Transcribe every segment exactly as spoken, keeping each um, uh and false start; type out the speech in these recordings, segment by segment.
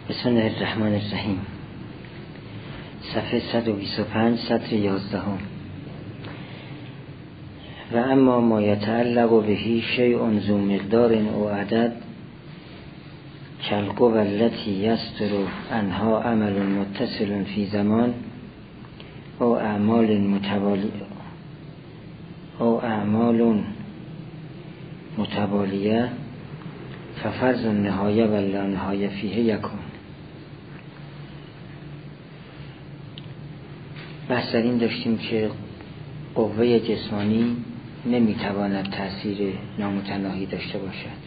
بسم الله الرحمن الرحیم. صفحه صد و بیست و پنج، سطر یازدهم. و اما ما یتعلق بهی شیء ذو مقدار او عدد کالقوى التي یصدر عنها عمل متصل فی زمان او اعمال متوالی او اعمال متوالیه ففرض النهایه و لا نهایه فیه یکون. بحث در این داشتیم که قوه جسمانی نمیتواند تأثیر نامتناهی داشته باشد،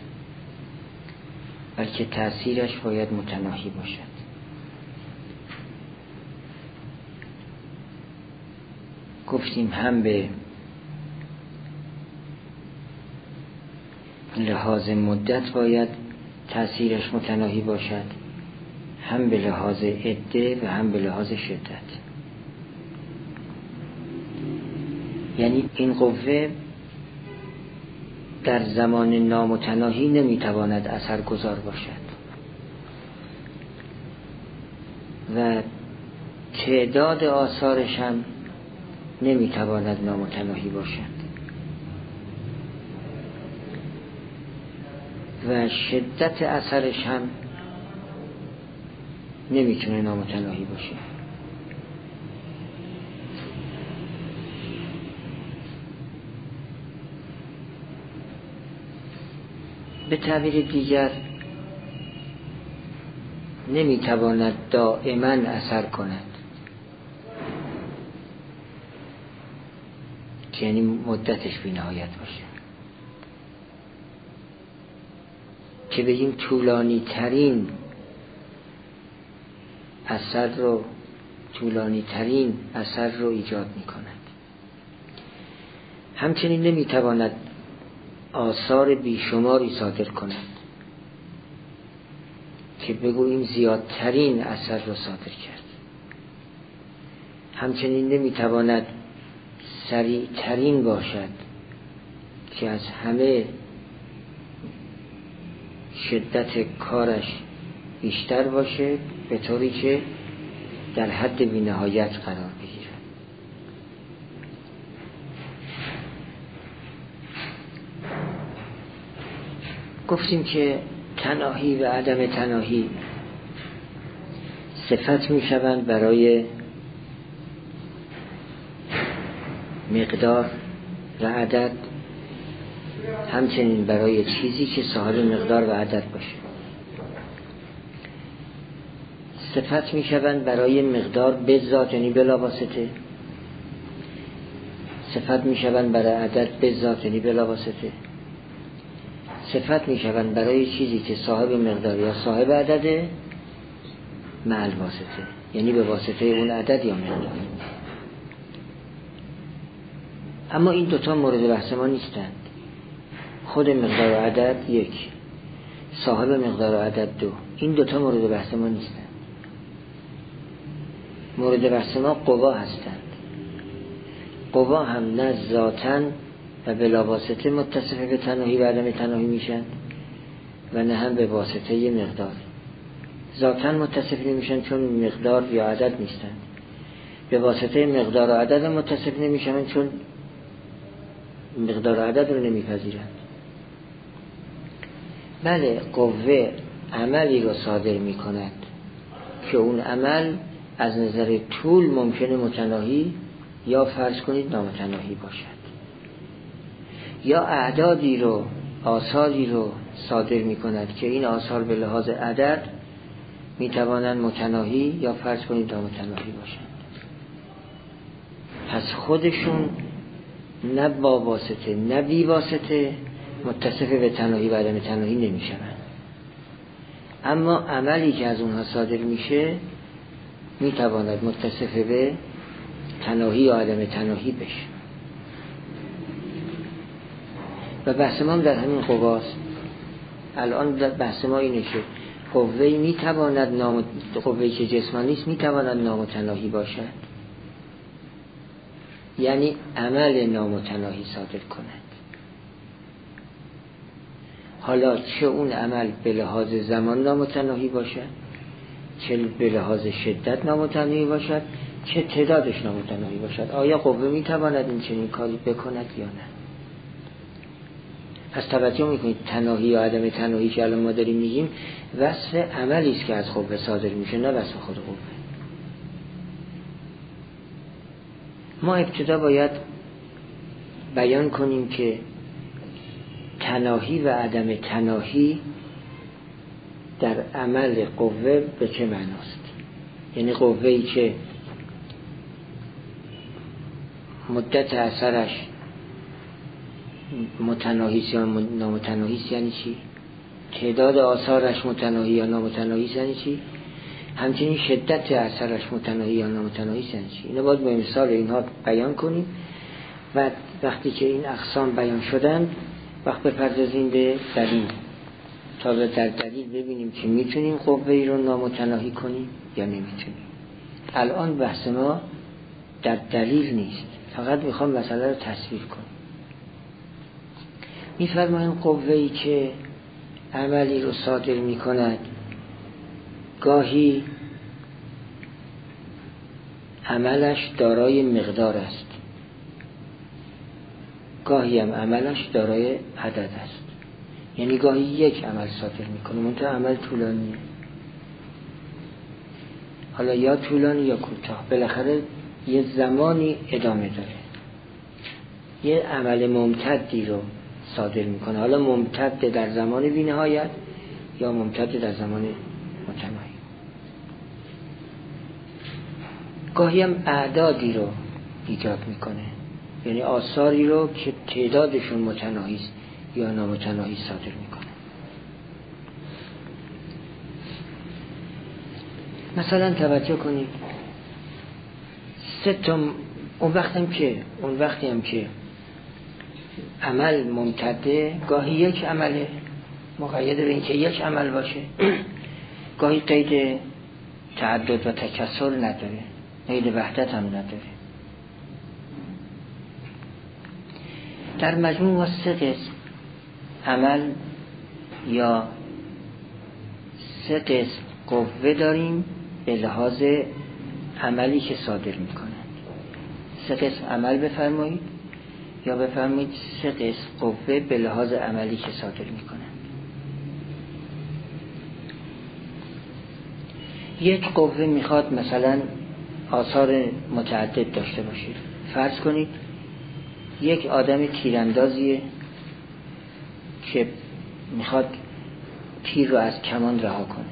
بلکه تأثیرش باید متناهی باشد. گفتیم هم به لحاظ مدت باید تأثیرش متناهی باشد، هم به لحاظ عده و هم به لحاظ شدت. یعنی این قوه در زمان نامتناهی نمیتواند اثرگذار باشد و تعداد آثارش هم نمیتواند نامتناهی باشد و شدت اثرش هم نمیتونه نامتناهی باشه. به تعبیر دیگر نمیتواند دائما اثر کند، که یعنی مدتش بی نهایت باشه، که بگیم طولانی ترین اثر رو طولانی ترین اثر رو ایجاد می کند. همچنین نمیتواند آثار بیشماری صادر کند که بگوییم زیادترین اثر رو صادر کرد. همچنین نمیتواند سریع ترین باشد که از همه شدت کارش بیشتر باشه، به طوری که در حد بی نهایت قرار بگیرد. گفتیم که تناهی و عدم تناهی صفت می شوند برای مقدار و عدد، همچنین برای چیزی که صاحب مقدار و عدد باشه. صفت می شوند برای مقدار به ذات، یعنی بلا واسطه. صفت می شوند برای عدد به ذات، یعنی بلا واسطه. صفت می شوند برای چیزی که صاحب مقدار یا صاحب عدده مع الواسطه، یعنی به واسطه اون عدد یا مقدار. اما این دوتا مورد بحث ما نیستند. خود مقدار و عدد یک، صاحب مقدار و عدد دو، این دوتا مورد بحث ما نیستند. مورد بحث ما قوا هستند. قوا هم نه ذاتاً و بلا واسطه متصف به تناهی و عدم تناهی میشن و نه هم به واسطه مقدار. ذاتاً متصف نمیشن چون مقدار یا عدد نیستند. به واسطه مقدار و عدد متصف نمیشن چون مقدار و عدد رو نمیپذیرند. بله، قوه عملی رو صادر میکند که اون عمل از نظر طول ممکنه متناهی یا فرض کنید نامتناهی باشد، یا اعدادی رو آثاری رو صادر می کند که این آثار به لحاظ عدد می توانند متناهی یا فرض کنید نامتناهی باشند. پس خودشون نه با واسطه نه بی واسطه متصف به تناهی و عدم تناهی نمی شوند. اما عملی که از اونها صادر میشه می تواند متصف به تناهی یا عدم تناهی بشه. و بحث ما هم در همین قواست. الان بحث ما اینه که قوه‌ای می تواند نام... قوه‌ای که جسمانی است می تواند نامتناهی باشد، یعنی عمل نامتناهی صادر کند. حالا چه اون عمل به لحاظ زمان نامتناهی باشد چه به لحاظ شدت نامتناهی باشد چه تعدادش نامتناهی باشد. آیا قوه میتواند این چنین کاری بکند یا نه؟ پس توجه میکنید تناهی یا عدم تناهی که الان ما داریم میگیم وصف عملی است که از قوه صادر میشه، نه وصف خود قوه. ما ابتدا باید بیان کنیم که تناهی و عدم تناهی در عمل قوه به چه معناست. یعنی قوه‌ای که مدت اثرش متناهی یا نامتناهی یعنی چی؟ تعداد آثارش متناهی یا نامتناهی یعنی چی؟ همچنین شدت اثرش متناهی یا نامتناهی یعنی چی؟ اینو باید به مثال اینها بیان کنیم و وقتی که این اقسام بیان شدن وقت بپردازیم به دلیل تا در دلیل ببینیم که میتونیم قوه‌ای رو نامتناهی کنیم یا نمیتونیم. الان بحث ما در دلیل نیست، فقط میخوام مسئله رو تصویر کنم. میفرماییم قوه‌ای که عملی رو صادر میکند گاهی عملش دارای مقدار است، گاهی هم عملش دارای عدد است. یعنی گاهی یک عمل صادر میکنه منتها عمل طولانیه، حالا یا طولانی یا کوتاه، بالاخره یه زمانی ادامه داره. یه عمل ممتدی رو صادر میکنه، حالا ممتد در زمان بی نهایت یا ممتد در زمان متناهی. گاهی هم اعدادی رو ایجاد میکنه، یعنی آثاری رو که تعدادشون متناهی است یا نامتناهی صادر میکنه. مثلا توجه کنید سه تا اون وقتی هم که اون وقتی هم که عمل ممتده گاهی یک عمل مقید به این که یک عمل باشه، گاهی قید تعدد و تکثر نداره، قید وحدت هم نداره. در مجموع ما سه قسم عمل یا سه قسم قوه داریم به لحاظ عملی که صادر میکنند. سه قسم عمل بفرمایید یا بفرمایید سه قسم قوه به لحاظ عملی که صادر میکنند. یک قوه میخواد مثلا آثار متعدد داشته باشه. فرض کنید یک آدم تیراندازیه که میخواد تیر رو از کمان رها کنه.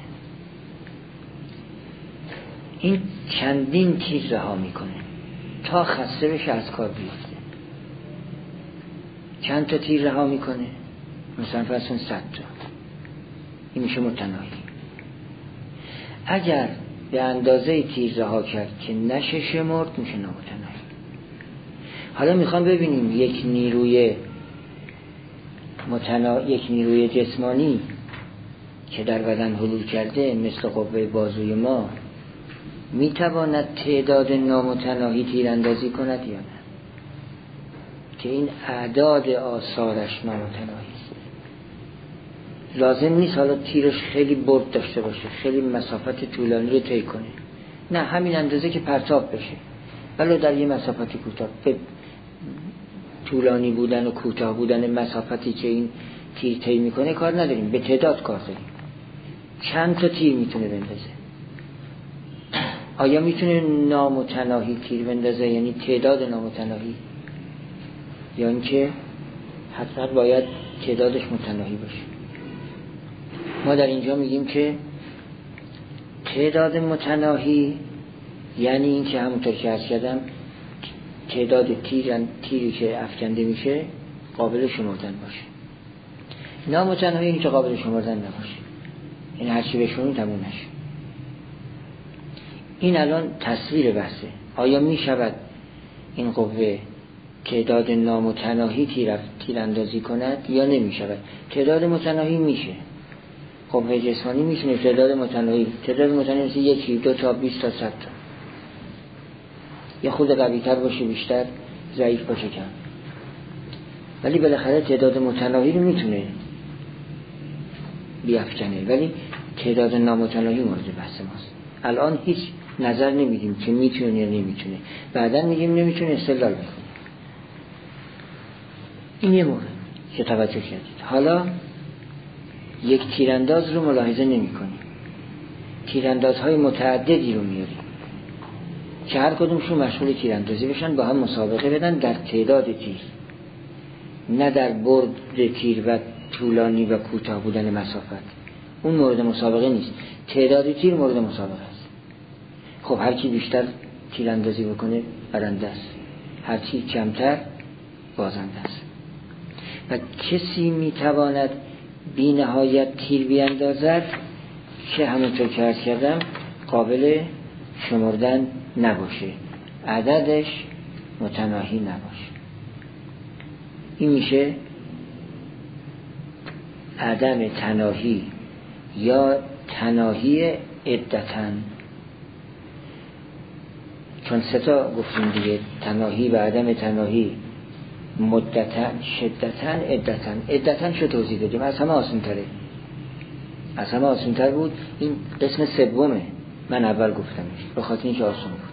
این چندین تیر رها میکنه تا خسته بشه از کار بیفته. چند تا تیر رها میکنه؟ مثلا فرض کن صد تا. این میشه متناهی. اگر به اندازه تیر رها کرد که نشه شمرد میشه نامتناهی. حالا میخوام ببینیم یک نیروی متنا... یک نیروی جسمانی که در بدن حلول کرده مثل قوه بازوی ما میتواند تعداد نامتناهی تیراندازی کند یا نه؟ که این اعداد آثارش نامتناهی است. لازم نیست حالا تیرش خیلی برد داشته باشه، خیلی مسافت طولانی رو طی کنه، نه همین اندازه که پرتاب بشه، ولی در یه مسافت کوتاه. به طولانی بودن و کوتاه بودن مسافتی که این تیر طی میکنه کار نداریم، به تعداد کار داریم. چند تا تیر میتونه بندازه؟ آیا میتونه نامتناهی تیر بندازه یعنی تعداد نامتناهی، یا اینکه حتما باید تعدادش متناهی باشه؟ ما در اینجا میگیم که تعداد متناهی یعنی این که همونطور که عرض کردم تعداد تیر تیری که افکنده میشه قابل شمردن باشه. نامتناهی اینی که قابل شمردن نباشه، این هرچی بشونیم تموم نشه. این الان تصویر بحثه. آیا میشود این قوه تعداد نامتناهی تیر تیراندازی کند یا نمیشود؟ تعداد متناهی میشه. قوه جسمانی میتونه تعداد متناهی تعداد متناهی مثل یکی دو تا بیست تا صد تا، یا خود قوی تر باشه بیشتر، ضعیف باشه کم، ولی بالاخره تعداد متناهی رو میتونه بیافکنه. ولی تعداد نامتناهی مورد بحث ماست. الان هیچ نظر نمیدیم که میتونه یا نمیتونه، بعدا میگیم نمیتونه، استدلال میکنیم. این یه مورد که توجه کردید. حالا یک تیرانداز رو ملاحظه نمی کنیم، تیراندازهای متعددی رو میاریم که هر کدومشون مشغول تیراندازی بشن، با هم مسابقه بدن در تعداد تیر، نه در برد تیر و طولانی و کوتاه بودن مسافت. اون مورد مسابقه نیست، تعداد تیر مورد مسابقه است. خب هر کی بیشتر تیراندازی بکنه برنده است، هر کی کمتر بازنده است. و کسی میتواند بی نهایت تیر بیاندازد که همونطور که عرض کردم قابل شمردن نباشه، عددش متناهی نباشه. این میشه عدم تناهی یا تناهی عدتاً، چون سه تا گفتیم دیگه، تناهی و عدم تناهی، مدتاً، شدتاً، عدتاً. عدتاً شو توضیح دادیم، از همه آسان تره، از همه آسان تر بود. این قسم سومه، من اول گفتمش به خاطر اینکه آسان بود.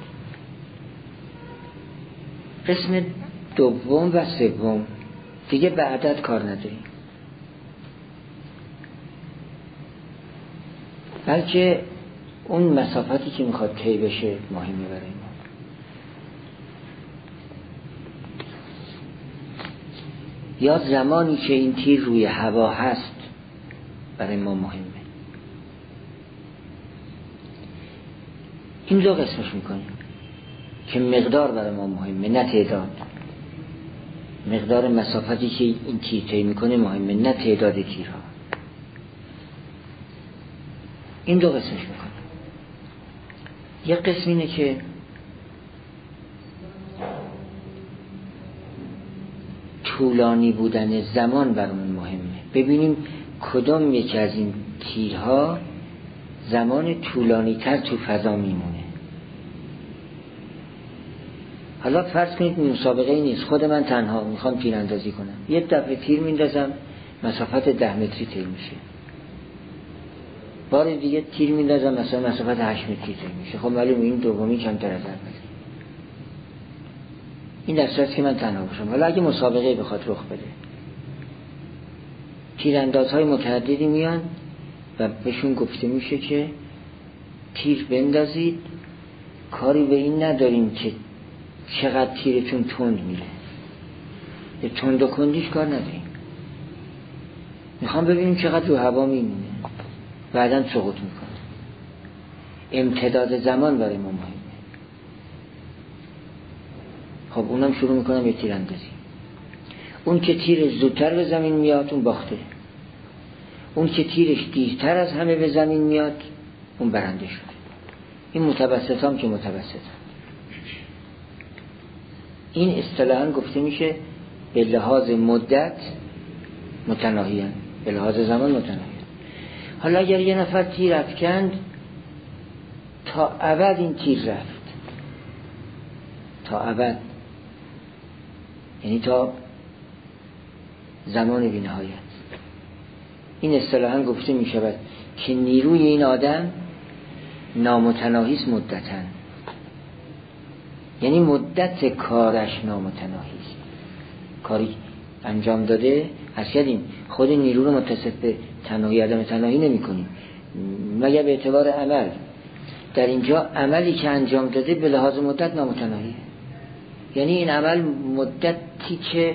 قسم دوم و سوم دیگه به عدد کار نداریم، بلکه اون مسافتی که میخواد طی بشه مهمه برای ما. یا زمانی که این تیر روی هوا هست برای ما مهمه. این دو قسمش میکنیم که مقدار برای ما مهمه نه تعداد. مقدار مسافتی که این تیر طی میکنه مهمه نه تعداد تیرها. این دو قسمش میکنیم. یک قسم اینه که طولانی بودن زمان برامون مهمه، ببینیم کدام یکی از این تیرها زمان طولانی تر تو فضا میمونه. حالا فرض کنید مسابقه ای نیست، خود من تنها میخوام تیراندازی کنم، یه دفعه تیر میندازم مسافت ده متری طی میشه، بار دیگه تیر میندازم مثلا مسافت هشت متری طی میشه. خب معلومه این دومی کمتر از اول. این در صورتی که من تنها باشم. حالا اگه مسابقه بخواد رخ بده، تیراندازهای متعددی میان و بهشون گفته میشه که تیر بندازید، کاری به این نداریم که چقدر تیرتون تند میره، به تند و کندیش کار نداریم، میخوام ببینیم چقدر رو هوا میمونه بعداً سقوط میکنه. امتداد زمان برای ما مهمه. خب اونم شروع میکنم به تیراندازی. اون که تیر زودتر به زمین میاد اون باخته، اون که تیرش دیرتر از همه به زمین میاد اون برنده شده. این متوسط هم که متوسط هم. این اصطلاحاً گفته میشه به لحاظ مدت متناهی هم، به لحاظ زمان متناهی هم. حالا اگر یه نفر تیر افکند تا ابد این تیر رفت، تا ابد، یعنی تا زمان بی نهایت، این اصطلاحاً گفته می شود که نیروی این آدم نامتناهی است مدتاً، یعنی مدت کارش نامتناهی است. کاری انجام داده از کردیم خود نیرو رو متصف به تناهی عدم تناهی نمی کنیم مگر به اعتبار عمل. در اینجا عملی که انجام داده به لحاظ مدت نامتناهیه، یعنی این عمل مدتی که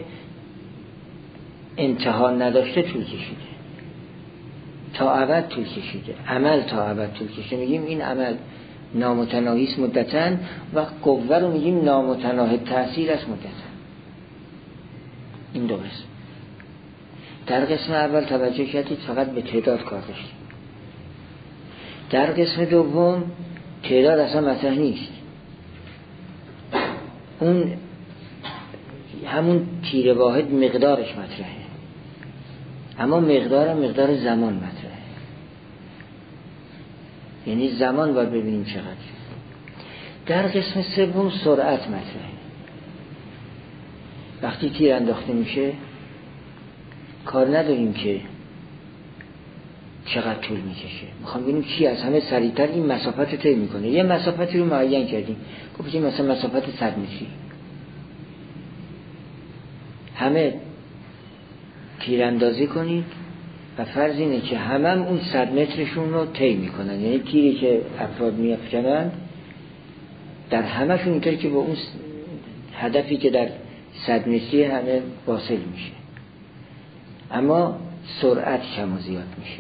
انتها نداشته طول کشیده، تا ابد طول کشیده، عمل تا ابد طول کشیده، میگیم این عمل نامتناهی است مدتاً، و قوه رو میگیم نامتناهی تأثیر است مدتاً. این دو قسم. در قسم اول توجه کردید فقط به تعداد کار داشتیم. در قسم دوم تعداد اصلا مطرح نیست، اون همون تیر واحد مقدارش مطرحه، اما مقدار مقدار زمان مطرحه، یعنی زمان باید ببینیم چقدر. در قسم سوم سرعت مطرحه. وقتی تیر انداخته میشه کار نداریم که چقدر طول میکشه. میخوام ببینیم چی از همه سریعتر این مسافت رو طی میکنه. یه مسافتی رو معین کردیم، گفتیم مثلا مسافت صد متری، همه تیراندازی کنید و فرض اینه که همه هم اون صد مترشون رو طی میکنن، یعنی تیری که افراد میافکنن در همهشون اینطوری که با اون هدفی که در صد متری همه واصل میشه، اما سرعت کم و زیاد میشه.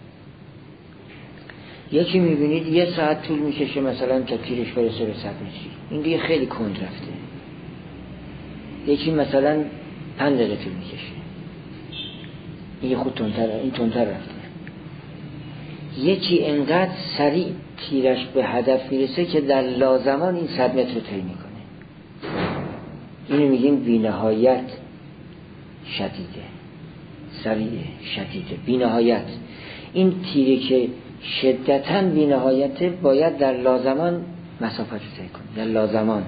یکی میبینید یه ساعت طول میکشه مثلا تا تیرش برسه به صد متری، این دیگه خیلی کند رفته. یکی مثلا پنج دقیقه طول میکشه، این خود تندتر، این تندتر رفته. یکی انقدر سریع تیرش به هدف میرسه که در لازمان این صد متر رو طی میکنه. اینو میگیم بی‌نهایت شدیده، سریع شدیده، بی‌نهایت. این تیری که شدتاً بی‌نهایته باید در لازمان مسافت رو طی کنه، در لازمان.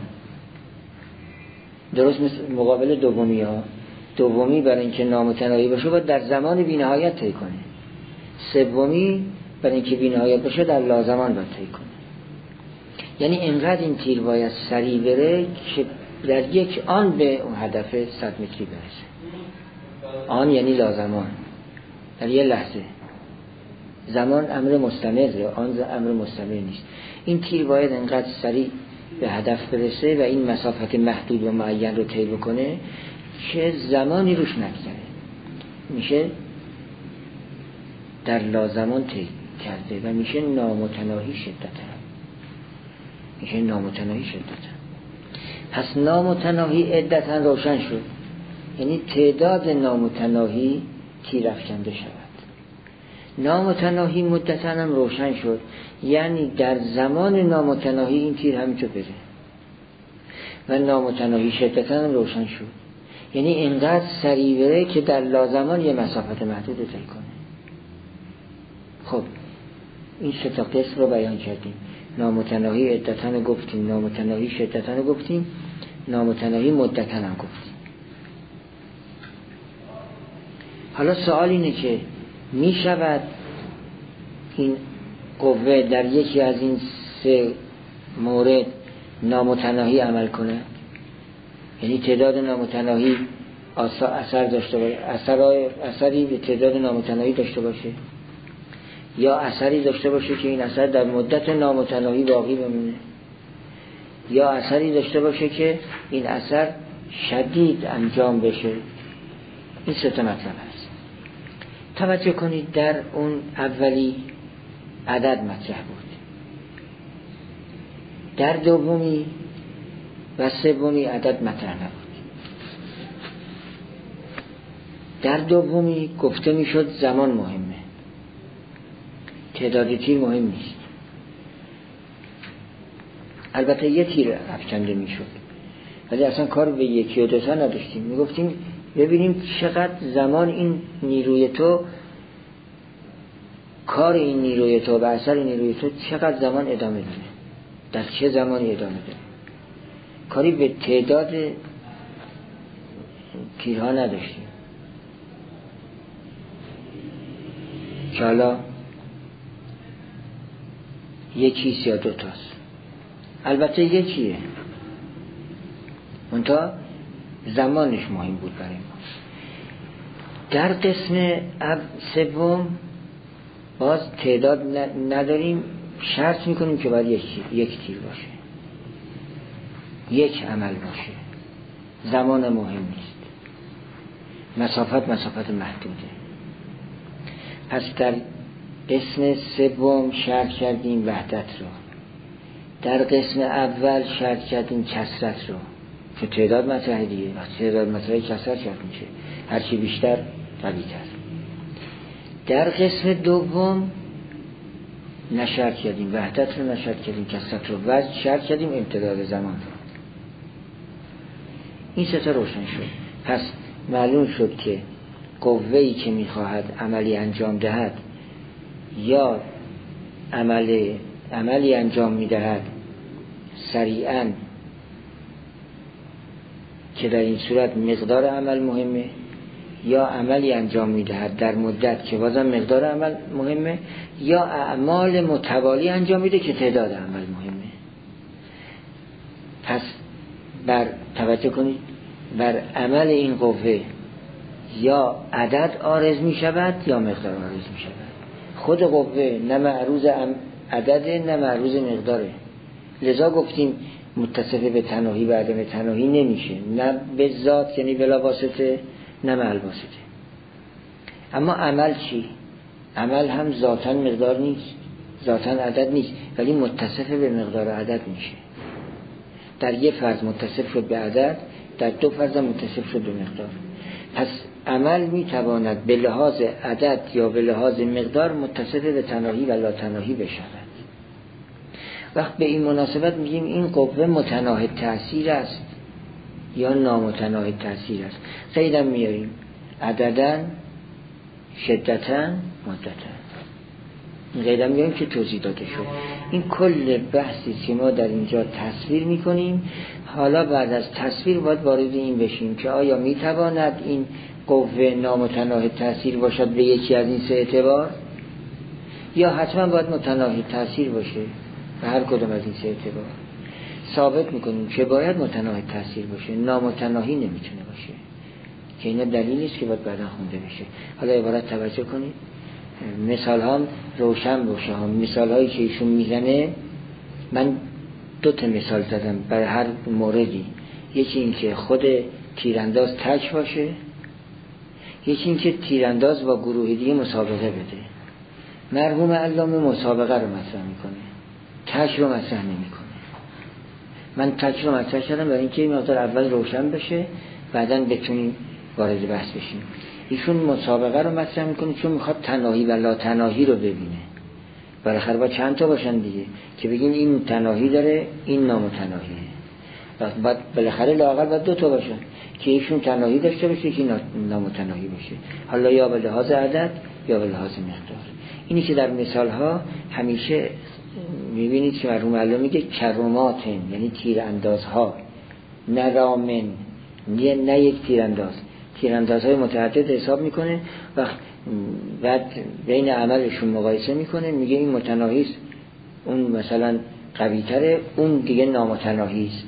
درست مثل مقابل دومی ها، دومی برای اینکه نامتناهی باشه باید در زمان بی‌نهایت طی کنه، سومی برای اینکه بی‌نهایت باشه در لازمان باید طی کنه. یعنی انقدر این تیر باید سریع بره که در یک آن به اون هدف صد متری برسه. آن یعنی لازمان، در یه لحظه. زمان امر مستمره، آن امر مستمر نیست. این تیر باید انقدر سریع به هدف برسه و این مسافت محدود و معین رو طی بکنه که زمانی روش نگذره، میشه در لازمان طی کرده و میشه نامتناهی شدتاً، میشه نامتناهی شدتاً. پس نامتناهی عدتاً روشن شد، یعنی تعداد نامتناهی تیر افکنده شود. نامتناهی مدتاً هم روشن شد، یعنی در زمان نامتناهی این تیر همینطور بره. و نامتناهی شدتاً هم روشن شد، یعنی اینقدر سریع بره که در لازمان یه مسافت محدود رو طی کنه. خب این سه تا قسم رو بیان کردیم. نامتناهی عدتاً رو گفتیم، نامتناهی شدتاً رو گفتیم، نامتناهی مدتاً هم گفتیم. حالا سوال اینه که می شود این قوه در یکی از این سه مورد نامتناهی عمل کنه؟ یعنی تعداد نامتناهی اثر داشته باشه، اثر اثری به تعداد نامتناهی داشته باشه، یا اثری داشته باشه که این اثر در مدت نامتناهی باقی بمونه، یا اثری داشته باشه که این اثر شدید انجام بشه. این سه تا مطلب هست. توجه کنید در اون اولی عدد مطرح بود، در دومی و سومی عدد مطرح نبود. در دومی گفته میشد زمان مهمه، تعداد تیر مهم نیست. البته یه تیر افکنده میشد، ولی اصلا کار به یکی و دوتا نداشتیم. میگفتیم ببینیم چقدر زمان این نیروی تو، کار این نیروی تو و اثر نیروی تو چقدر زمان ادامه داره، در چه زمانی ادامه داره. کاری به تعداد تیرها نداشتیم که حالا یکیست یا دوتاست. البته یکیه، منتها زمانش مهم بود برای ما. در قسم سوم باز تعداد نداریم، شرط میکنیم که باید یک, یک تیر باشه، یک عمل باشه، زمان مهم نیست، مسافت مسافت محدوده. پس در قسم سوم شرط کردیم وحدت رو، در قسم اول شرط کردیم کثرت رو، که تعداد مطرحه دیگه، وقتی تعداد مطرحه کثرت شرط میشه، هرچی بیشتر قوی تر. در قسم دوم نشرط کردیم وحدت رو، نشرط کردیم کثرت رو، و شرط کردیم امتداد زمان رو. این سه تا روشن شد. پس معلوم شد که قوه‌ای که میخواهد عملی انجام دهد یا عمل عملی انجام میدهد سریعاً، که در این صورت مقدار عمل مهمه، یا عملی انجام میدهد در مدت که بازم مقدار عمل مهمه، یا اعمال متوالی انجام میده که تعداد عمل مهمه. پس بر توجه کنید، بر عمل این قوه یا عدد عارض می شود یا مقدار عارض می شود. خود قوه نه معروض عدده نه معروض مقداره، لذا گفتیم متصف به تناهی و عدم تناهی نمیشه، نه به ذات یعنی بلا واسطه نه مع الواسطه. اما عمل چی؟ عمل هم ذاتاً مقدار نیست، ذاتاً عدد نیست، ولی متصف به مقدار و عدد میشه. در یک فرض متصف شد به عدد، در دو فرض متصف شد به مقدار. پس عمل میتواند به لحاظ عدد یا به لحاظ مقدار متصف به تناهی و لا تناهی بشود. وقت به این مناسبت میگیم این قوه متناهی تأثیر است یا نامتناهی تأثیر است. سیدم میاریم عددن، شدتن، مدتن. این قیدم میاریم که توضیح داده شد. این کل بحثی که ما در اینجا تصویر میکنیم. حالا بعد از تصویر باید وارد این بشیم که آیا میتواند این قوه نامتناهی تأثیر باشد به یکی از این سه اعتبار، یا حتما باید متناهی تأثیر باشه به هر کدام از این سه اعتبار. ثابت میکنیم که باید متناهی تأثیر باشه، نامتناهی نمیتونه باشه، که اینا دلیلی است که باید بعدا خونده بشه. حالا عبارت توجه کنید، مثال هم روشن باشه. هم مثال هایی که ایشون میزنه، من دو تا مثال زدم برای هر موردی. یکی این که خود تیرانداز تک باشه، یکی این که تیرانداز با گروه دیگه مسابقه بده. مرحوم علامه مسابقه رو مطرح میکنه، تک رو مطرح نمیکنه. من تک رو مطرح کردم برای اینکه این مقدار اول روشن بشه، بعداً بتونیم وارد بحث بشیم. ایشون مسابقه رو مطرح میکنه چون میخواد تناهی و لا تناهی رو ببینه. بالاخره با چند تا باشن دیگه که بگیم این تناهی داره این نامتناهیه. بعد بالاخره لااقل باید دو تا باشن که ایشون تناهی داشته باشه که نامتناهی باشه، حالا یا به لحاظ عدد یا به لحاظ مقدار. اینی که در مثال ها همیشه میبینید که مرحوم علامه میگه کراماتن، یعنی تیر اندازها، نه رامن، نه, نه یک تیر انداز، تیراندازهای متعدد حساب میکنه و بعد بین عملشون مقایسه میکنه، میگه این متناهی است، اون مثلا قوی تره، اون دیگه نامتناهی است.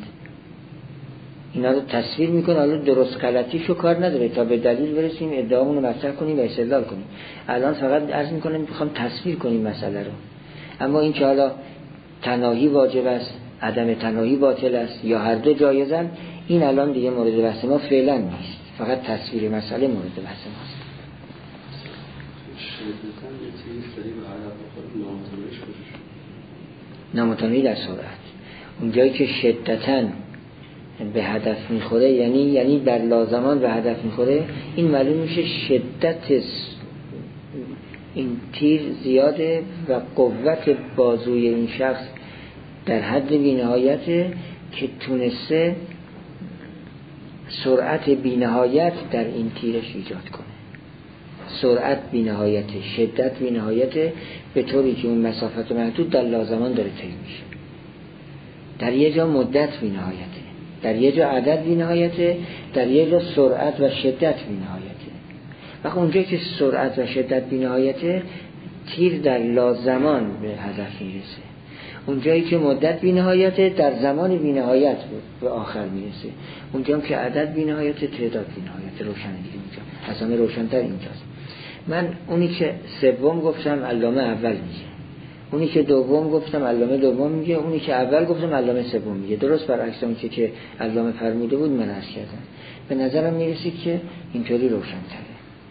اینا رو تصویر میکنه. حالا درست غلطیشو کار نداره، تا به دلیل برسیم ادعامون رو مطرح کنیم و استدلال کنیم. الان فقط عرض میکنم میخوام تصویر کنیم مسئله رو. اما این که حالا تناهی واجب است، عدم تناهی باطل است یا هر دو جایزن، این الان دیگه مورد بحث ما فعلا نیست، فقط تصویر مسئله مورد بحث ماست. نامتناهی در سرعت، اون جایی که شدتاً به هدف میخوره، یعنی یعنی در لازمان به هدف میخوره، این معلوم میشه شدت این تیر زیاده و قوت بازوی این شخص در حد بی‌نهایته که تونسته سرعت بی‌نهایت در این تیرش ایجاد کنه. سرعت بی‌نهایته، شدت بی‌نهایته، به طوری که اون مسافت محدود در لازمان داره طی میشه. در یه جا مدت بی‌نهایته، در یه جا عدد بی‌نهایته، در یه جا سرعت و شدت بی‌نهایته. وقت اونجایی که سرعت و شدت بی‌نهایته، تیر در لازمان به هدف میرسه. اونجایی که مدت بی‌نهایته، در زمان بی‌نهایت به آخر میرسه. اونجایی که عدد بی‌نهایته، تعداد بی‌نهایته. روشن دیگه اونجا اصلا روشن‌تر اینجاست. من اونی که سوم گفتم علامه اول میگه، اونی که دوم گفتم علامه دوم میگه، اونی که اول گفتم علامه سوم میگه. درست برعکس اون که که علامه فرموده بود من عرض کردم. به نظرم میرسید که اینطوری روشن‌تره.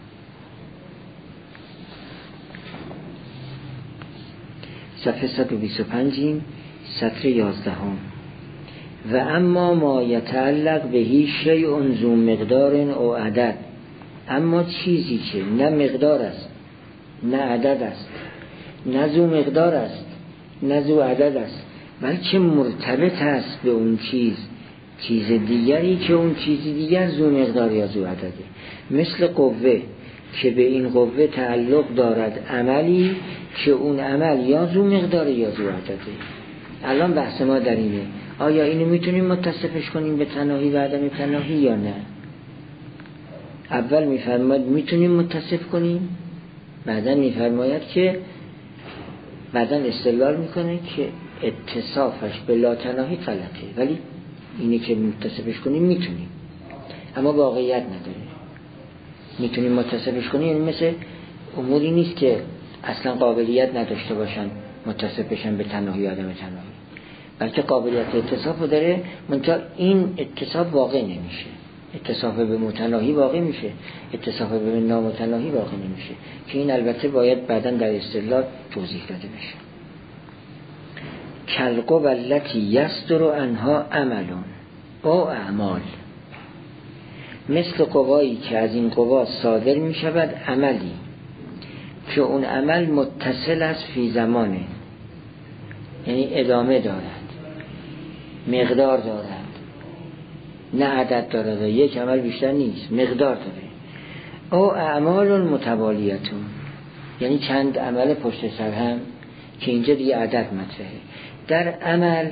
صفحه صد و بیست و پنج سطر یازده هم. و اما ما یتعلق بهی شیء ذو مقدار او عدد، اما چیزی که نه مقدار است نه عدد است، نه ذو مقدار است نه ذو عدد است، بلکه مرتبط است به اون چیز چیز دیگری که اون چیز دیگر ذو مقدار یا ذو عدده. مثل قوه که به این قوه تعلق دارد عملی که اون عمل یا ذو مقدار یا ذو عدده. الان بحث ما در اینه آیا اینو میتونیم متصفش کنیم به تناهی و عدم تناهی یا نه. اول میفرماید میتونیم متصف کنیم، بعدا میفرماید که بعدا استدلال میکنه که اتصافش به لا تناهی غلطه، ولی اینی که متصفش کنیم میتونیم، اما واقعیت نداره. میتونیم متصفش کنیم یعنی مثل اموری نیست که اصلا قابلیت نداشته باشن متصف بشن به تناهی آدم تناهی، بلکه قابلیت اتصاف رو داره، منتها این اتصاف واقع نمیشه. اتصاف به متناهی واقع میشه، اتصاف به نامتناهی واقع نمیشه، که این البته باید بعداً در استدلال توضیح داده بشه. کلقو التي یصدر عنها عملون با اعمال، مثل قوایی که از این قوا صادر می شود عملی که اون عمل متصل است فی زمانه، یعنی ادامه دارد، مقدار دارد، نه عدد دارد، یک عمل بیشتر نیست، مقدار داره. او اعمال متوالیتون، یعنی چند عمل پشت سر هم، که اینجا دیگه عدد مطرحه. در عمل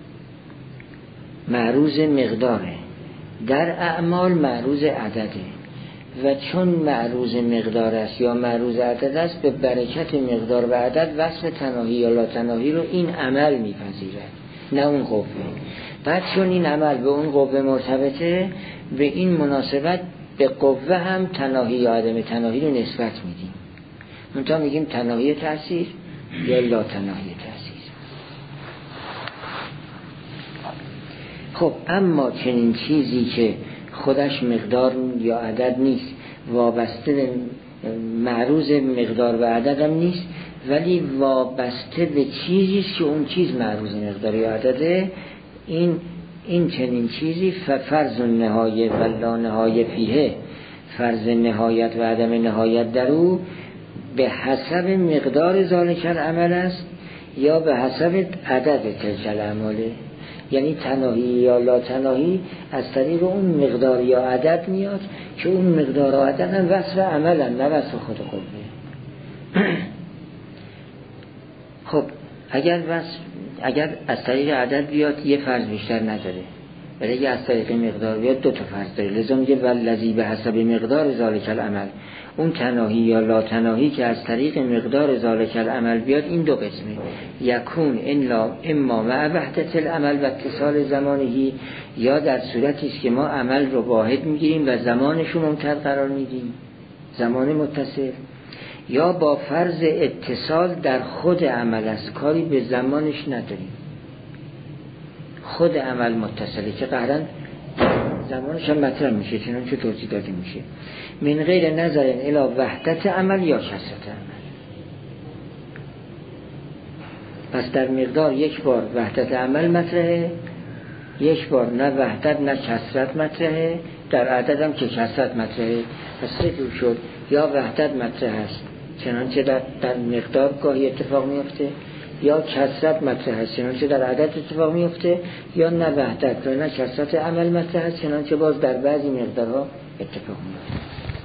معروض مقداره، در اعمال معروض عدده، و چون معروض مقدار است یا معروض عدد است، به برکت مقدار و عدد وصف تناهی یا لا تناهی رو این عمل میپذیرد، نه اون قوه. بعد چون این عمل به اون قوه مرتبطه، به این مناسبت به قوه هم تناهی یا عدم تناهی رو نسبت میدیم. منتها میگیم تناهی تأثیر یا لا تناهی تأثیر. خب اما چنین چیزی که خودش مقدار یا عدد نیست، وابسته معروض مقدار و عدد هم نیست، ولی وابسته به چیزی که اون چیز معروض مقدار یا عدده، این این چنین چیزی فرض نهایه و لا نهایه فیه، فرض نهایت و عدم نهایت در او به حسب مقدار ذالک العمل است یا به حسب عدد تلک العمله. یعنی تناهی یا لا تناهی از طریق اون مقدار یا عدد میاد که اون مقدار و عدد هم وصف عمل هم، نه وصف خود قوه. خب اگر وصف اگر از طریق عدد بیاد یه فرض بیشتر نداره، ولی اگر از طریق مقدار بیاد دو تا فرض داره. لذا میگه والذی به حسب مقدار ذالک العمل، اون تناهی یا لا تناهی که از طریق مقدار ذالک العمل بیاد این دو قسمه. یکون الا اما مع وحدت العمل و اتصال زمانهی، یا در صورتی است که ما عمل رو واحد میگیریم و زمانش رو ممتد قرار میدیم، زمان متصل، یا با فرض اتصال در خود عمل است، کاری به زمانش نداریم، خود عمل متصله که قهرن زمانش هم مطرح میشه، چنانچه توضیح داده میشه. من غیر نظر الی وحدت عمل یا کثرت عمل. پس در مقدار یک بار وحدت عمل مطرحه، یک بار نه وحدت نه کثرت مطرحه، در عدد هم که کثرت مطرحه. پس سه جور شد، یا وحدت مطرح است چنانچه در, در مقدار گاهی اتفاق میفته، یا کثرت مطرح است چنانچه در عدد اتفاق میفته، یا نه وحدت نه کثرت عمل مطرح است چنانچه باز در بعضی مقدارها اتفاق میفته.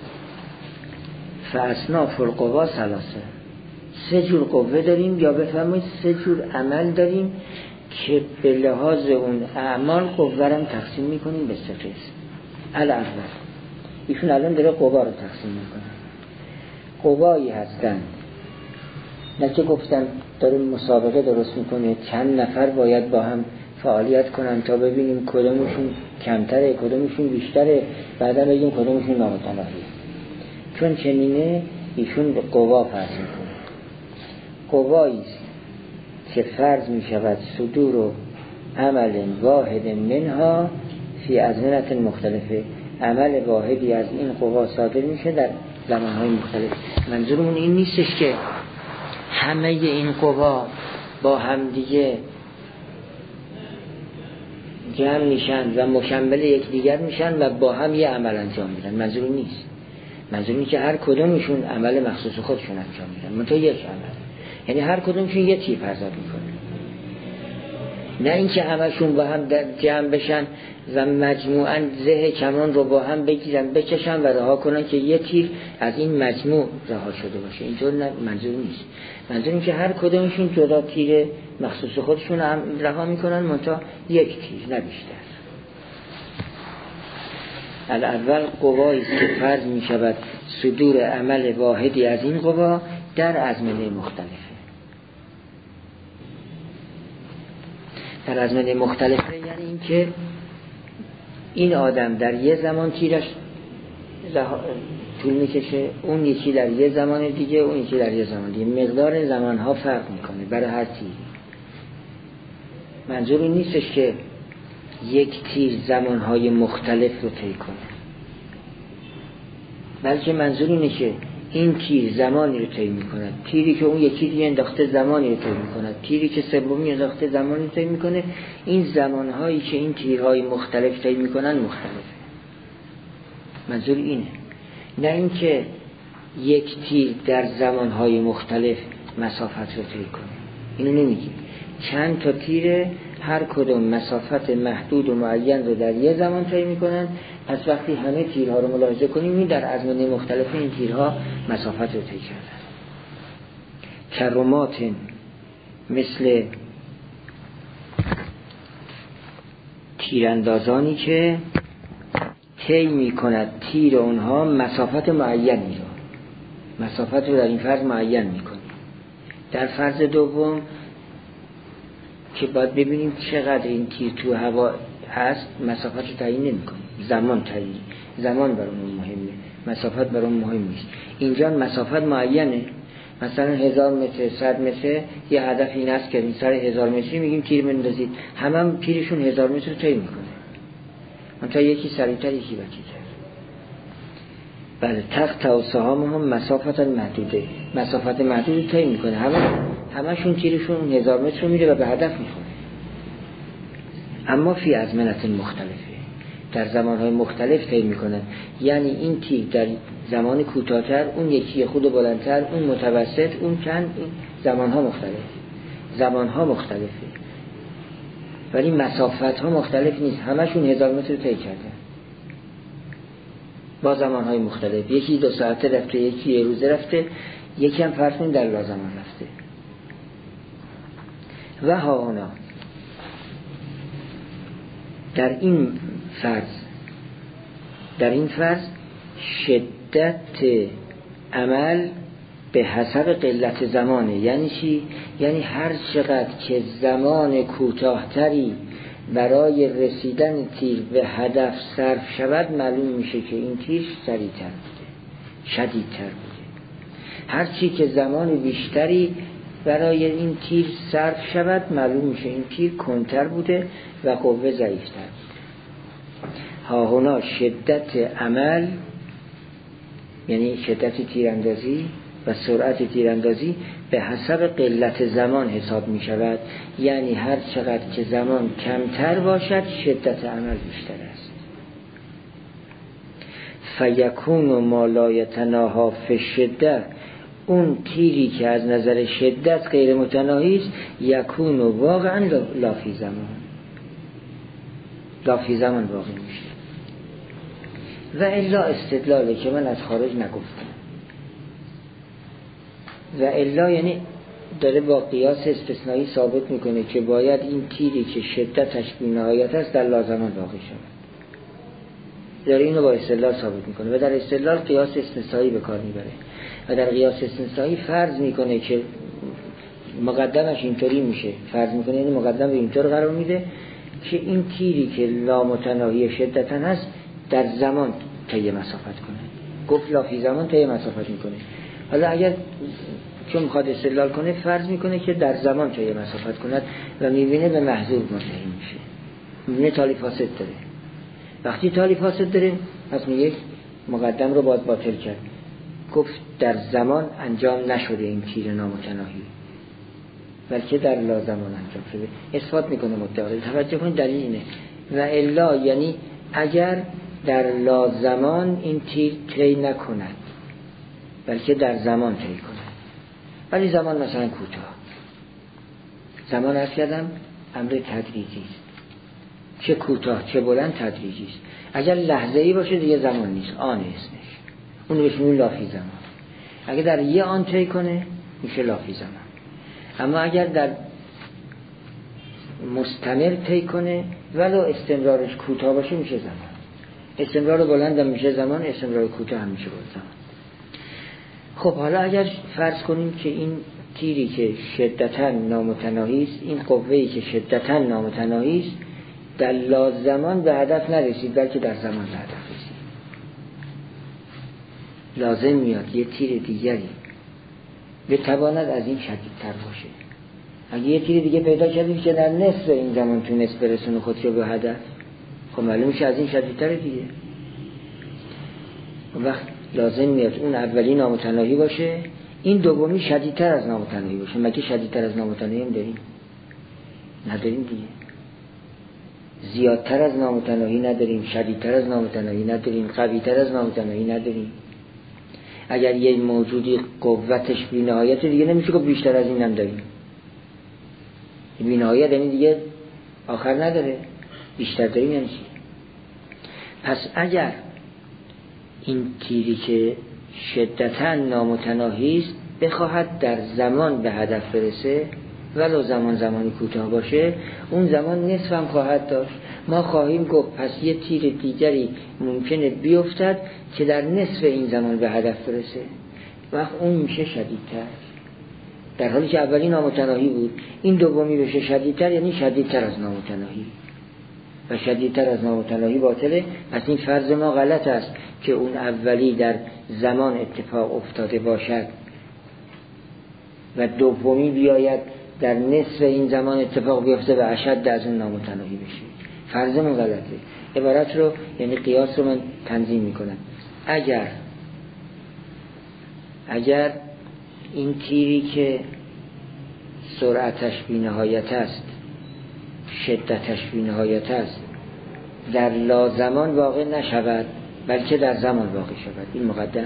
فاصناف القوا ثلاثه، سه جور قوه داریم، یا بفرمایید سه جور عمل داریم که به لحاظ اون اعمال قوه رو تقسیم میکنیم به سه قسم. الاول، ایشون الان داره قوا رو تقسیم میکنه. قوایی هستن، نه که گفتم داره مسابقه درست میکنه چند نفر باید با هم فعالیت کنن تا ببینیم کدومشون کمتره کدومشون بیشتره، بعدا بگیم کدومشون نامتناهیه. چون چنینه ایشون به قوا فرض میکنه. قوایی است که فرض میشود صدور و عمل واحد منها فی ازمنه مختلفه، عمل واحدی از این قوا صادر میشه در زمانهای مختلف. منظورمون این نیستش که همه این قوا با هم دیگه جمع میشن و مکمل یکدیگر میشن و با هم یه عمل انجام میدن. منظور نیست. منظور اینه که هر کدومشون عمل مخصوص خودشون انجام میدن، منتها یک عمل، یعنی هر کدومشون یه تیر فرزاد میکنه، نه اینکه همشون با هم جمع بشن و مجموعاً زه کمان رو با هم بگیرن بکشن و رها کنن که یه تیر از این مجموع رها شده باشه. اینطور منظور نیست. منظور این که هر کدومشون جدا تیر مخصوص خودشون هم رها میکنن، منتها یک تیر نه بیشتر. الاول قوایی است که فرض می شود صدور عمل واحدی از این قوا در ازمنه مختلفه. در ازمنه مختلفه یعنی این که این آدم در یه زمان تیرش طول میکشه، اون یکی در یه زمان دیگه، اون یکی در یه زمان دیگه. مقدار زمانها فرق میکنه برای هر تیر. منظور این نیستش که یک تیر زمانهای مختلف رو طی کنه، بلکه منظور اینه که این تیر زمانی رو طی میکنه، تیری که اون یکی دیگه انداخته زمانی رو طی میکنه، تیری که سومی انداخته زمانی رو طی میکنه. این زمانهایی که این تیرهای مختلف طی میکنن مختلفه. منظور اینه، نه اینکه یک تیر در زمانهای مختلف مسافت رو طی کنه. اینو نمیگیم. چند تا تیر هر کدوم مسافت محدود و معین رو در یه زمان طی میکنن. پس وقتی همه تیرها رو ملاحظه کنیم، این در ازمنه مختلف این تیرها مسافت رو طی کردن. کرمات مثل تیراندازانی که طی میکند تیر اونها مسافت معینی رو، مسافت رو در این فرض معین میکنه. در فرض دوم که باید ببینیم چقدر این تیر تو هوا هست، مسافت رو تعیین نمیکنه، زمان تعیین، زمان برامون مهمه، مسافت برامون مهم نیست. اینجا مسافت معینه، مثلا هزار متر، صد متر، یه هدف این است که این سر هزار متری میگیم تیر بندازید، همه هم تیرشون هزار متر رو طی میکنه، منتها یکی سریعتر یکی بکیتر. بله، تخت و سهام هم مسافت محدوده، مسافت محدود رو طی میکنه، همه همشون تیرشون هزار متر رو میره و به هدف میخوره. اما فی ازمنت مختلفه، در زمانهای مختلف طی میکنن. یعنی این تیر در زمان کوتاه‌تر، اون یکی خود بلندتر، اون متوسط، اون چند، زمانها مختلف، زمانها مختلفه، ولی مسافت ها مختلف نیست، همشون هزار متر طی کردن با زمانهای مختلف. یکی دو ساعته رفته، یکی یه روزه رفته، یکی هم فرض کنید در لازمان رفته. و ها اونا در این فرض، در این فرض شدت عمل به حسب قلت زمانه. یعنی چی؟ یعنی هر چقدر که زمان کوتاه‌تری برای رسیدن تیر به هدف صرف شود، معلوم میشه که این تیر سریع‌تر بوده، شدیدتر بوده. هر چی که زمان بیشتری برای این تیر صرف شود، معلوم میشه این تیر کندتر بوده و قوه ضعیف‌تر بوده. ها هنا شدت عمل، یعنی شدت تیراندازی و سرعت تیراندازی به حسب قلت زمان حساب می شود. یعنی هر چقدر که زمان کمتر باشد، شدت عمل بیشتر است. فیکون ما لا یتناها فی الشده، اون تیری که از نظر شدت غیر متناهی است، یکون واقعا لا فی زمان، لا فی زمان واقع میشه. و الا استدلاله که من از خارج نگفتم. و الا یعنی داره با قیاس استثنایی ثابت میکنه که باید این تیری که شدتش بی نهایت است در لازمان واقع شود. داره اینو با استدلال ثابت میکنه و در استدلال قیاس استثنایی به کار میبره و در قیاس استثنایی فرض میکنه که مقدمش اینطوری میشه، فرض میکنه این مقدم به اینطور قرار میده که این تیری که لامتناهی شدتا هست در زمان طی مسافت کنه. گفت لا فی زمان طی مسافت میکنه. حالا اگر چون میخواد استدلال کنه، فرض میکنه که در زمان طی مسافت کند و میبینه به محذور منتهی میشه، میبینه تالی فاسد داره. وقتی تالی فاسد داره، پس میگه مقدم رو باید باطل کرد. گفت در زمان انجام نشده این تیر نامتناهی، بلکه در لازمان انجام شده. اثبات میکنه مدعی. توجه کنید دلیل اینه. و الا یعنی اگر در لازمان این تیر طی نکند، بلکه در زمان طی کند، ولی زمان مثلا کوتاه. زمان عرض کردم امر تدریجی است، چه کوتاه چه بلند تدریجی است. اگر لحظه‌ای باشه دیگه زمان نیست، آن اسمش، اون بهش میگن لافی زمان. اگر در یه آن طی کنه میشه لافی زمان. اما اگر در مستمر طی کنه ولو استمرارش کوتاه باشه میشه زمان. استمرار بلند هم میشه زمان، استمرار کوتاه هم میشه زمان. خب حالا اگر فرض کنیم که این تیری که شدتاً نامتناهی است، این قوه‌ای که شدتاً نامتناهی است، در لازمان به هدف نرسید بلکه در زمان به هدف رسید. لازم میاد یه تیر دیگری بتواند از این شدیدتر باشه. اگه یه تیر دیگه پیدا کردیم که در نصف این زمان تونست برسونه خودش به هدف، خب معلوم میشه از این شدیدتر دیگه. وقت لازم میاد اون اولی نامتناهی باشه، این دومی شدیدتر از نامتناهی باشه. مگه شدیدتر از نامتناهی هم داریم؟ نداریم دیگه. زیادتر از نامتناهی نداریم، شدیدتر از نامتناهی نداریم، قویتر از نامتناهی نداریم. اگر یه موجودی قوتش بی‌نهایت دیگه نمیشه که بیشتر از این هم داریم. بی‌نهایت یعنی دیگه آخر نداره، بیشتر داریم یعنی چی؟ پس اگر این تیری که شدتاً نامتناهی است بخواهد در زمان به هدف برسه، ولو زمان زمانی کوتاه باشه، اون زمان نصف هم خواهد داشت. ما خواهیم گفت پس یه تیر دیگری ممکنه بیفتد که در نصف این زمان به هدف برسه، وقت اون میشه شدیدتر، در حالی که اولی نامتناهی بود. این دومی بشه شدیدتر، یعنی شدیدتر از نامتناهی، و شدیدتر از نامتناهی باطله. پس این فرض ما غلط است که اون اولی در زمان اتفاق افتاده باشد و دومی بیاید در نصف این زمان اتفاق بیفته و اشد از اون نامتناهی بشه. فرض من غلطه. عبارت رو یعنی قیاس رو من تنظیم میکنم. اگر اگر این تیری که سرعتش بی‌نهایت است، شدتش بی‌نهایت است، در لازمان واقع نشود بلکه در زمان واقع شود، این مقدم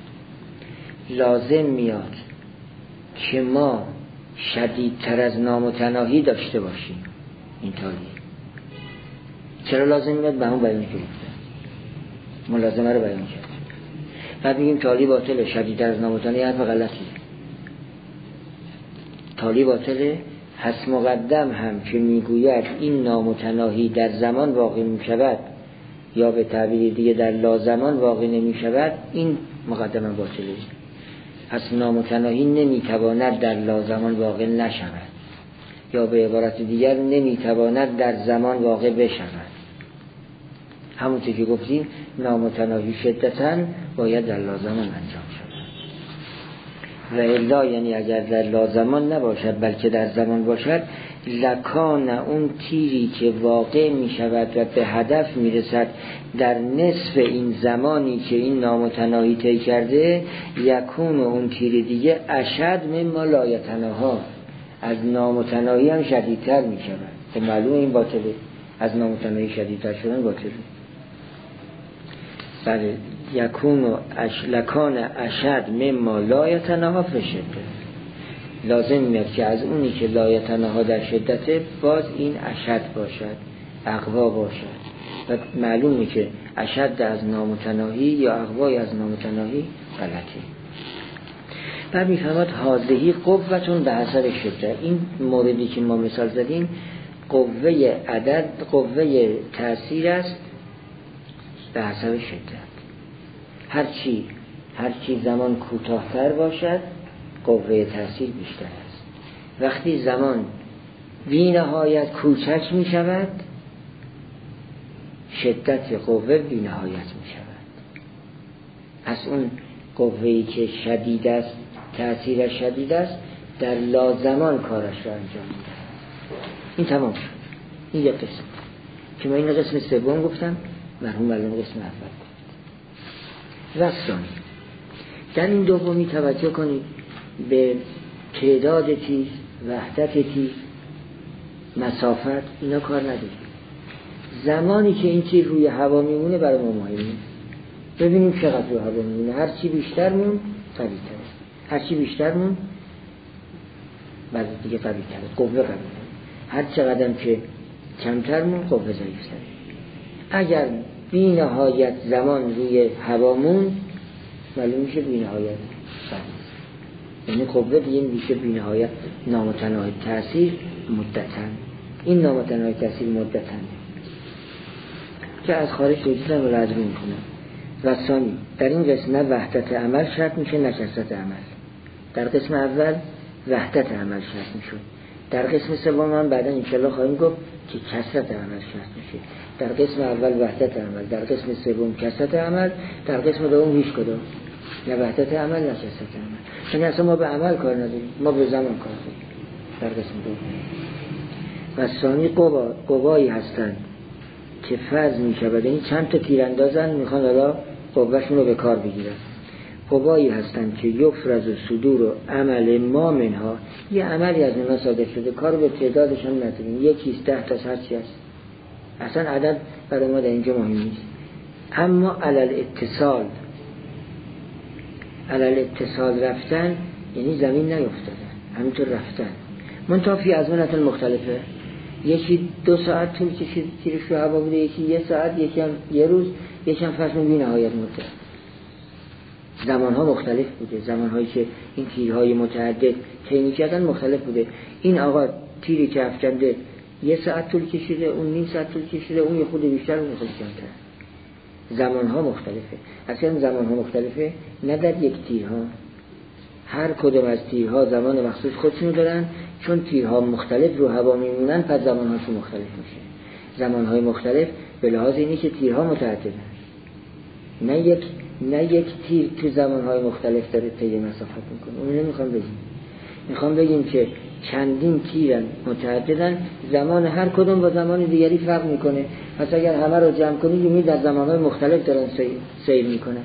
لازم میاد که ما شدیدتر از نامتناهی داشته باشیم. این تالی چرا لازم میاد؟ به همون بیان کرد، ملازمه رو بیان کرد. بعد میگیم تالی باطله، شدیدتر از نامتناهی حرف غلطیه. تالی باطله، پس مقدم هم که میگوید این نامتناهی در زمان واقع میشود یا به تعبیر دیگه در لازمان واقع نمیشود، این مقدم هم باطله. پس نامتناهی نمیتواند در لازمان واقع نشود، یا به عبارت دیگر نمیتواند در زمان واقع بشود. همونطور که گفتیم نامتناهی شدتاً باید در لازمان انجام شود، و الا یعنی اگر در لازمان نباشد بلکه در زمان باشد، لکان اون تیری که واقع می شود و به هدف می رسد در نصف این زمانی که این نامتناهی طی کرده، یکون اون تیر دیگه اشد مما لا یتناها، از نامتناهی هم شدیدتر می شود. که معلوم این باطله، از نامتناهی شدیدتر شدن باطله. بله، یکون اش لکان اشد مما لا یتناها فشده، لازم میاد که از اونی که لا یتناها در شدته باز این اشد باشد، اقوا باشد. و معلومه که اشد از نامتناهی یا اقوای از نامتناهی غلطه. بعد میفهمد حاضهی قوتون به حسب شده. این موردی که ما مثال زدیم قوه عدد، قوه تأثیر است به حسب شدت. هرچی هرچی زمان کوتاه‌تر باشد قوه تأثیر بیشتر است. وقتی زمان بی نهایت کوچک می شود شدت قوه بی نهایت می شود. پس اون قوه‌ای که شدید است، تأثیرش شدید است، در لازمان کارش را انجام می دهد. این تمام شد. این یک قسم که من این قسم سوم گفتم، مرحوم علم قسم اول گفت. وستانی در این دومی توجه کنید به تعداد تیر، وحدت تیر، مسافت، اینا کار نداریم. زمانی که این تیر روی هوا میمونه برای ما مهمه. ببینیم چقدر روی هوا میمونه. هر چی بیشتر مون قوی تره، هر چی بیشتر مون بعد دیگه قوی تره، قوه قوی تره. هر چقدر که کمتر مون قوه ضعیف تره. اگر بی نهایت زمان روی هوا مون معلوم میشه بی نهایت قوی، یعنی قوه دیگه میشه بی نهایت نامتناهی تأثیر مدتن. این نامتناهی تأثیر مدتن. که از خارج وجودن رو رد میکنه. و ثانی در این قسم نه وحدت عمل شرط میشه نه کثرت عمل. در قسم اول وحدت عمل شرط میشه، در قسم سوم هم بعدا انشالله خواهیم گفت که کثرت عمل شرط میشه. در قسم اول وحدت عمل، در قسم سوم کثرت عمل، در قسم دوم هیچ کدوم، نه وحدت عمل نه کثرت عمل. یعنی اصلا ما به عمل کار نداریم، ما به زمان کار داریم. در قسم دوم و ثانی قوا قوایی هستند که فرض میشود، یعنی چند تا تیراندازن میخوان حالا قوهشون رو به کار بگیرن. قوایی هستند که یفرض و صدور و عمل ما منها، یه عملی از اونها صادر شده، کار به تعدادش هم نداریم، یکیست ده تا هرچی هست، اصلا عدد برای ما در اینجا مهم نیست. اما علل اتصال، علل اتصال رفتن یعنی زمین نیفتادن، همینطور رفتن منتها فی ازمنت مختلفه. یکی دو ساعت طول کشید تیرش رو هوا بوده، یکی یه ساعت، یکی هم یه روز، یکی هم فصل بی نهایت مدت. زمانها مختلف بوده، زمانهایی که این تیرهای متعدد طی کردن مختلف بوده. این آقا تیری که افکنده یه ساعت طول کشیده، اون نیم ساعت طول کشیده، اون یه خود بیشتر، اون خود کمتر. زمانها مختلفه. اصلا زمانها مختلفه نه در یک تیرها، هر کدوم از تیرها زمان مخصوص خودشونو دارن، چون تیرها مختلف رو هوا میمونن پس زمانهاشون مختلف میشه. زمانهای مختلف به لحاظ اینه که تیرها متعددن، نه یک نه یک تیر تو زمانهای مختلف داره طی مسافت میکنه. اون نمیخوام بگیم، میخوام بگیم که چندین تیرن متعددن، زمان هر کدوم با زمان دیگری فرق میکنه. پس اگر همه رو جمع کنید میبینید در زمانهای مختلف دارن سیر, سیر میکنن.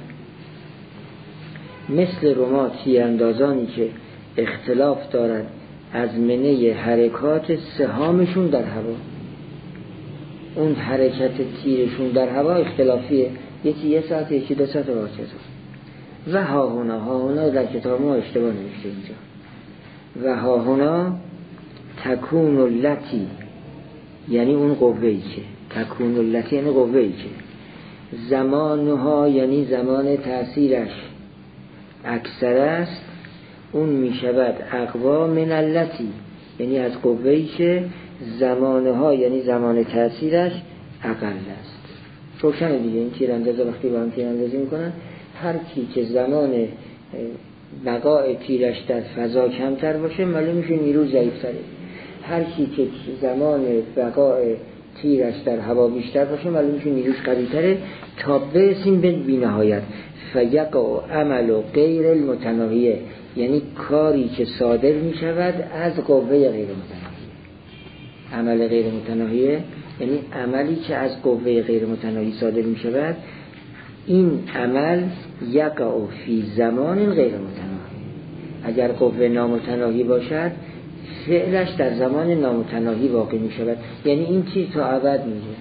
مثل رمات تیراندازانی که اختلاف دارند از منه حرکات سهامشون در هوا، اون حرکت تیرشون در هوا اختلافیه، یکی یه ساعت یکی دو ساعت و هاکذا. و ها هنا، ها هنا در کتاب ما اشتباه نوشته اینجا. و ها هنا تکون اللتی، یعنی اون قوه‌ای که تکون اللتی یعنی قوه‌ای که زمانها یعنی زمان تأثیرش اکثر است، اون می شود اقوا من اللتی، یعنی از قوه‌ای که زمانها یعنی زمان تأثیرش اقل است. روشن دیگه این تیراندازا وقتی با هم تیراندازی میکنن، هر کی که زمان بقای تیرش در فضا کمتر باشه معلوم میشه نیرو ضعیف‌تره، هر کی که زمان بقای تیرش در هوا بیشتر باشه معلوم میشه نیروش قوی‌تره، تا برسیم به بی‌نهایت. فیقع عمل و غیر المتناهیه، یعنی کاری که صادر میشود از قوه غیر متناهیه. عمل غیر متناهیه یعنی عملی که از قوه غیر متناهی صادر میشود، این عمل یقع فی زمان غیر متناهی. اگر قوه نامتناهی باشد فعلش در زمان نامتناهی واقع میشود، یعنی این چیز تا ابد میگه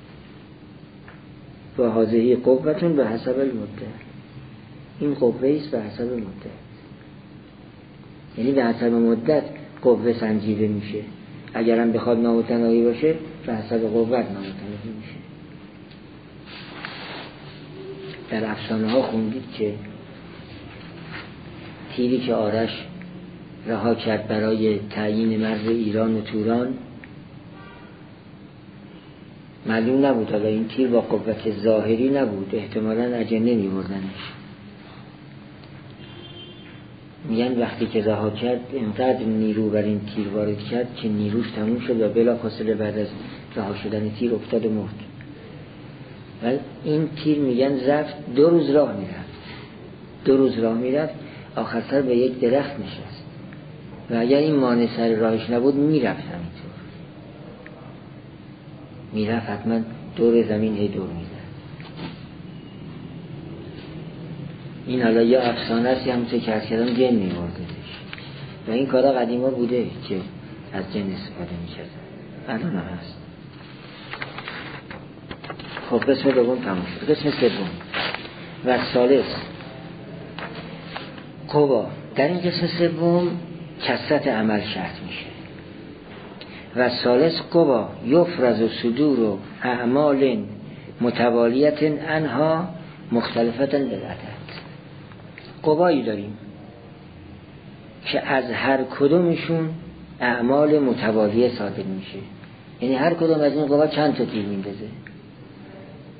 و هذه قوتون به حسب المدت، این قوه است به حسب مدت، یعنی به حسب مدت قوه سنجیده میشه. اگرم بخواد نامتناهی باشه به حسب قوت نامتناهی میشه. در افسانه ها خوندید که تیری که آرش رها کرد برای تعیین مرز ایران و توران، معلوم نبود حالا این تیر با قوت ظاهری نبود، احتمالاً اجنه می‌بردنش. میگن وقتی که رها کرد اینقدر نیرو بر این تیر وارد کرد که نیروش تموم شد و بلافاصله بعد از رها شدن تیر افتاد و مرد. ولی این تیر میگن رفت دو روز راه میرفت دو روز راه میرفت آخر سر به یک درخت نشست و اگر این مانع سر راهش نبود میرفت، همینطور میرفت حتما دور زمین هی دور میزد. این حالا یا افسانه است یا همونطور که عرض کردم جن می‌وردش و این کارا قدیما بوده که از جن استفاده می‌کردن، الان هم هست. خب قسم دوم تموم شد. قسم سوم و ثالث قوا. در این قسم سوم کثرت عمل شرط میشه. و ثالث قوا یفرض و صدور و اعمال متوالیت انها مختلفتا بالعدد. قوایی داریم که از هر کدومشون اعمال متوالیه صادر میشه، یعنی هر کدوم از این قوا چند تا تیر میندازه.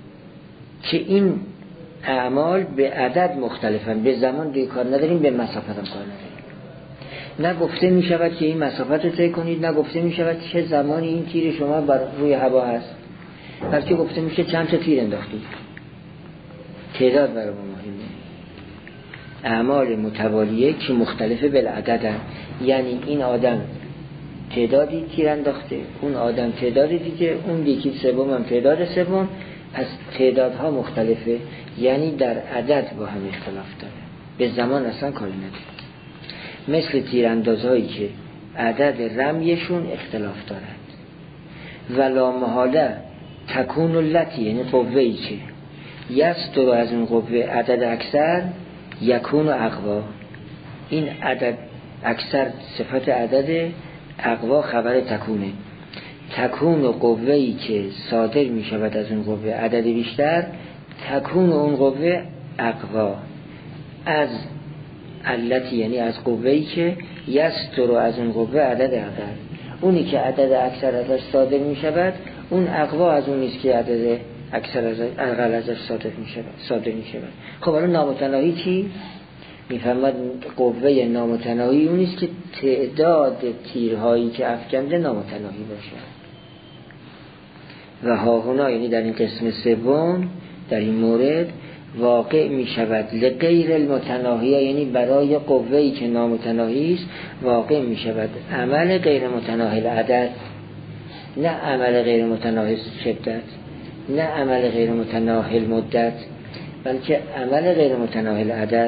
که این اعمال به عدد مختلفن، به زمان روی کار نداریم، به مسافت هم کار نداریم. نه گفته می شود که این مسافت رو طی کنید، نه گفته می شود چه زمانی این تیر شما بر روی هوا هست، بلکه گفته میشه چند تا تیر انداختید. تعداد برای ما مهمه. اعمال متوالیه که مختلفه بالعددن، یعنی این آدم تعدادی تیر انداخته، اون آدم تعدادی دیگه، اون یکی سوم هم تعداد سوم، پس تعدادها مختلفه، یعنی در عدد با هم اختلاف داره، به زمان اصلا کاری نداره. مثل تیراندازهایی که عدد رمیشون اختلاف دارد. ولا محاله تکون اللتی، یعنی قوهی که یست رو از اون قوه عدد اکثر یکون و اقوا، این عدد اکثر صفت عدد، اقوا خبر تکونه. تکون و قوهی که صادر می شود از اون قوه عدد بیشتر، تکون اون قوه اقوا از علتی، یعنی از قوهی که یست رو از اون قوه عدد اقل، اونی که عدد اکثر ازش صادر می شود اون اقوا از اون نیست که عدد اکثر از اقل ازش صادر می شود صادر می شود. خب حالا نامتناهی چی؟ میفهمد قوه نامتناهی اون نیست که تعداد تیرهایی که افکنده نامتناهی باشه. و ها هنا، یعنی در این قسم سوم، در این مورد واقع می شود لغیر المتناهی، یعنی برای قوه‌ای که نامتناهی است واقع می شود عمل غیر متناهی العدد، نه عمل غیر متناهی شدت، نه عمل غیر متناهی مدت، بلکه عمل غیر متناهی العدد،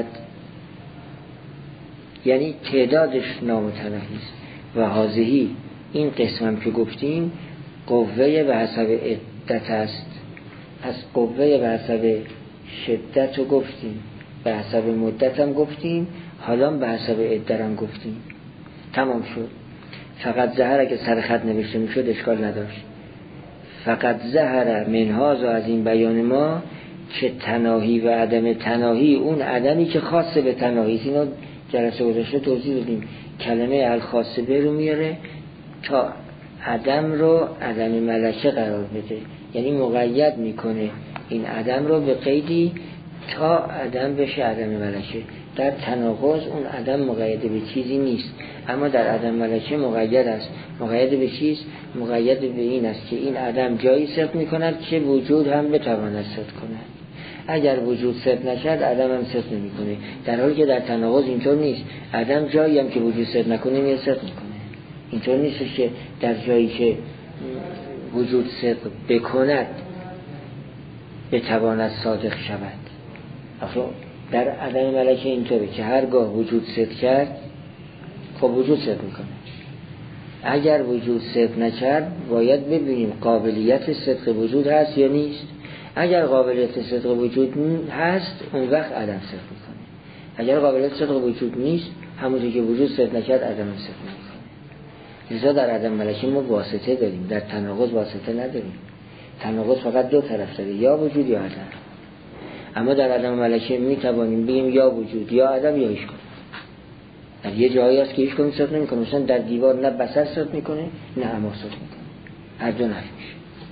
یعنی تعدادش نامتناهی است. و هذه، این قسم که گفتیم قوه به حسب عدت است. پس قوه به حسب شدت رو گفتیم، به حسب مدت هم گفتیم، حالا به حسب عدت هم گفتیم. تمام شد. فقط ظهر اگه سر خط نوشته میشد اشکال نداشت. فقط ظهر منهاز و از این بیان ما که تناهی و عدم تناهی، اون عدمی که خاصه به تناهی، اینو جلسه گذشته توضیح دادیم، کلمه الخاصه به رو میاره تا عدم رو عدم ملکه قرار بده، یعنی مقید میکنه این عدم رو به قیدی تا عدم بشه عدم ملکه. در تناقض اون عدم مقید به چیزی نیست، اما در عدم ملکه مقید است. مقید به چیز؟ مقید به این است که این عدم جایی صدق میکند که وجود هم بتواند صدق کند. اگر وجود صدق نشد عدم هم صدق نمیکنه، در حالی که در تناقض اینطور نیست. عدم جایی هم که وجود صدق نکنه میاد صدق میکنه. اینطور نیست که در جایی که وجود صدق بکند بتواند صادق شود. آخه در عدم ملکه اینطوره که هرگاه وجود صدق کرد خب وجود صدق میکنه. اگر وجود صدق نکرد باید ببینیم قابلیت صدق وجود هست یا نیست. اگر قابلیت صدق وجود هست اون وقت عدم صدق میکنه. اگر قابلیت صدق وجود نیست، همونطور که وجود صدق نکرد عدم صدق میکنه. لذا در عدم ملکه ما واسطه داریم، در تناقض واسطه نداریم. تناقض فقط دو طرف داره، یا وجود یا عدم. اما در عدم ملکه می توانیم بگیم یا وجود یا عدم یا هیچ کدوم. در یه جایی هست که هیچ کدوم صدق نمیکنه، مثلا در دیوار نه بصر صدق میکنه نه اما صدق میکنه، هر دو نفی میشه.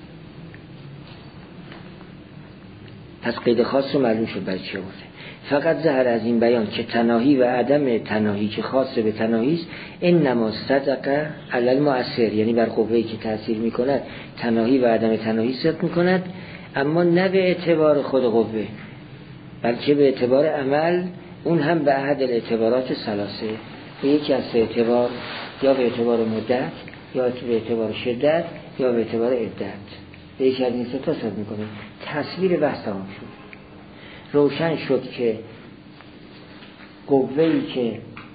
پس قید خاص رو معلوم شد برای چی آورده. فقط ظهر از این بیان که تناهی و عدم تناهی که خاص به تناهی است، این نما صدق علی المؤثر، یعنی بر قوه‌ای که تأثیر میکند تناهی و عدم تناهی صدق میکند، اما نه به اعتبار خود قوه بلکه به اعتبار عمل، اون هم به احد الاعتبارات ثلاثه، به یکی از اعتبار، یا به اعتبار مدت یا به اعتبار شدت یا به اعتبار عدت، به یکی از این سه تا صدق میکنه. تصویر بحث تمام شد. روشن شد که قوه‌ای که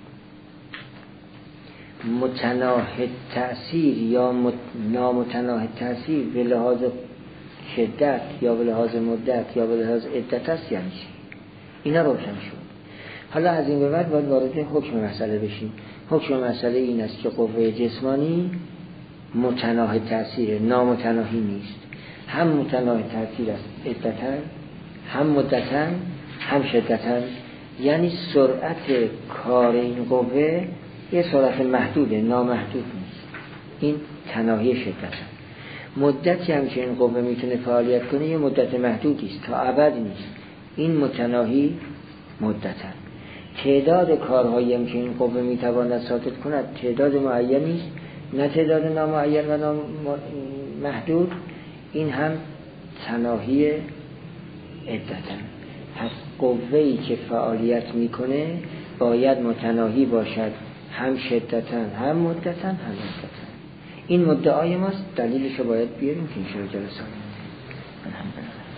متناهی تأثیر یا نامتناهی تأثیر به لحاظ شدت یا به لحاظ مدت یا به لحاظ عدت است یعنی چی؟ اینا روشن شد. حالا از این به بعد باید وارد حکم مسئله بشیم. حکم مسئله این است که قوه جسمانی متناهی تأثیر، نامتناهی نیست. هم متناهی تأثیر است عدتاً، هم مدتاً، هم شدتاً، یعنی سرعت کار این قوه یه سرعت محدوده، نامحدود نیست. این تناهی شدتاً. مدتی هم که این قوه میتونه فعالیت کنه یه مدت محدودی است، تا ابد نیست. این متناهی مدتن. تعداد کارهایی هم که این قوه میتواند صادر کند تعداد معینی است، نه تعداد نامعین و نامحدود. این هم تناهی عدتن. پس قوه‌ای که فعالیت میکنه باید متناهی باشد، هم شدتن هم مدتن هم مدتن. این مدعای ماست، دلیلش رو باید بیاریم که این شروع جلسات. الحمدلله.